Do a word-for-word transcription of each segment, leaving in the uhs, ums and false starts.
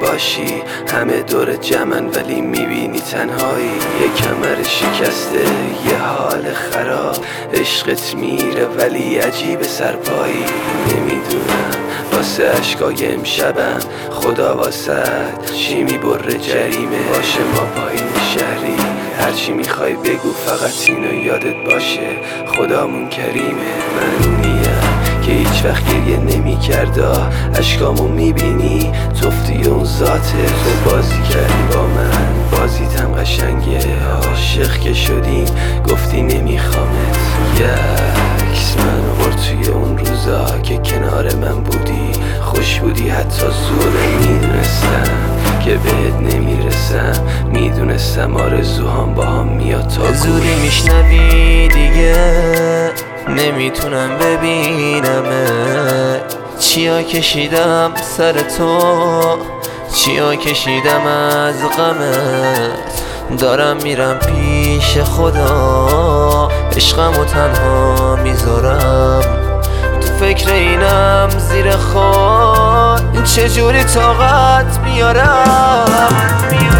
باشی. همه دور جمعن ولی میبینی تنهایی. یه کمر شکسته، یه حال خراب، عشقت میره ولی عجیب سرپایی. نمیدونم واسه عشقای امشبم خدا واسد چی میبره جریمه. باشه ما پایین شهری، هرچی میخوای بگو فقط اینو یادت باشه خدامون کریمه. من اونیم که هیچ وقت گریه نمی کردا، عشقامو میبینی توفتی اون ذاته. تو بازی کردی با من، بازیتم قشنگه، عاشق که شدیم گفتی نمیخوامت. یکس من آورد توی اون روزا که کنار من بودی، خوش بودی حتی زوره. میدونستم که بهت نمیرسم، میدونستم آرزوهام با هم میاد تا زودی میشنوی دیگه نمیتونم ببینمه. چیا کشیدم سر تو، چیا کشیدم از غمت. دارم میرم پیش خدا، عشقمو تنها میذارم. تو فکر اینم زیر خاک چجوری طاقت میارم.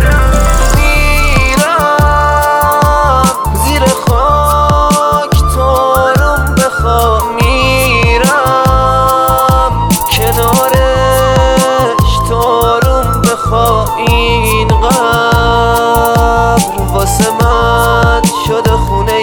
این قبر واسه من شده خونه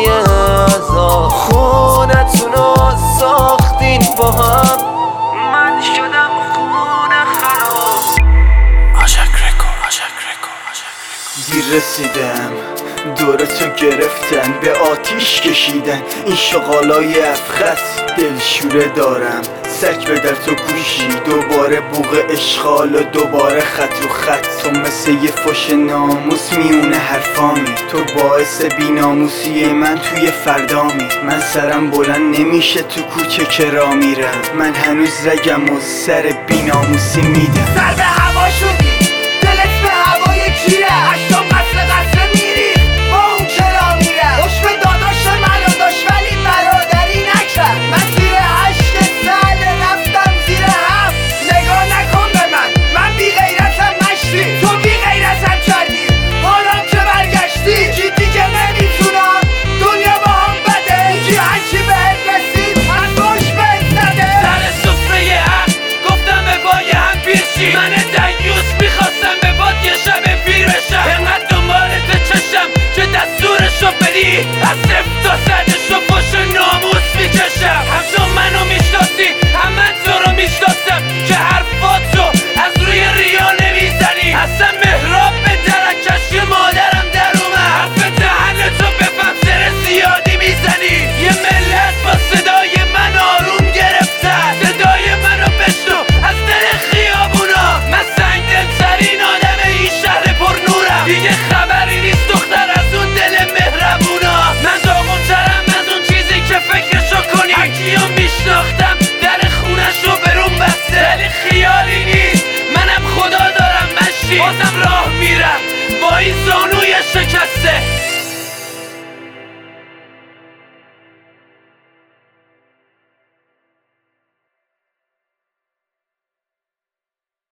عذاب. خونتونو ساختین با هم، من شدم خونه خراب. آشک رکو آشک رکو آشک رکو. دیر رسیدم دورتو گرفتن، به آتیش کشیدن این شغالای افخت. دلشوره دارم سک به در تو گوشی، دوباره بوق اشغال و دوباره خط رو خط. تو مثل یه فش ناموس میونه حرفامی، تو باعث بیناموسی من توی فردامی. من سرم بلند نمیشه تو کوچه که را میرم، من هنوز رگم و سر بیناموسی میدم. سر به هوا شدی، دلت به هوای کیه؟ هشتم قصر قصر میری با اون چرا میره؟ خوش به داداش منو داشت ولی برادری نکرد. من زیر هشت سال رفتم زیر هفت. نگاه نکن به من، من بی غیرتم نشتی، تو بی غیرتم کردی. حالا که برگشتی کی دیگه نمیتونم، دنیا با هم بده. یکی هرچی بهت رسید از باش بهت نده. سر سفره حق گفتم به بای هم پیشی. من دیوس میخواستم به باد یه شب پیر بشم. انقدر دنبالت چشم که دستورشو بدی، از صفر تا صدشو پشت ناموس میکشم. همچون منو میشناسی هم من تو رو میشناسم که حرفاتو از روی ریا نمیزنی. اصلا محراب به درکش مادرم در اومد. حرف دهنتو بفهم سر زیادی میزنی. یه ملت با صدای من آروم گرفتن، صدای منو بشنو از دل خیابونا. من سنگ دلترین آدم این شهر پر نورم، دیگه خبری نیست دختر از اون دل مهربونا. من داغونترم از اون چیزی که فکرشو کنی. هرکیو میشناختم در خونشو برون بسته، ولی خیالی نیست منم خدا دارم مشتی. بازم راه میرم با این زانوی شکسته.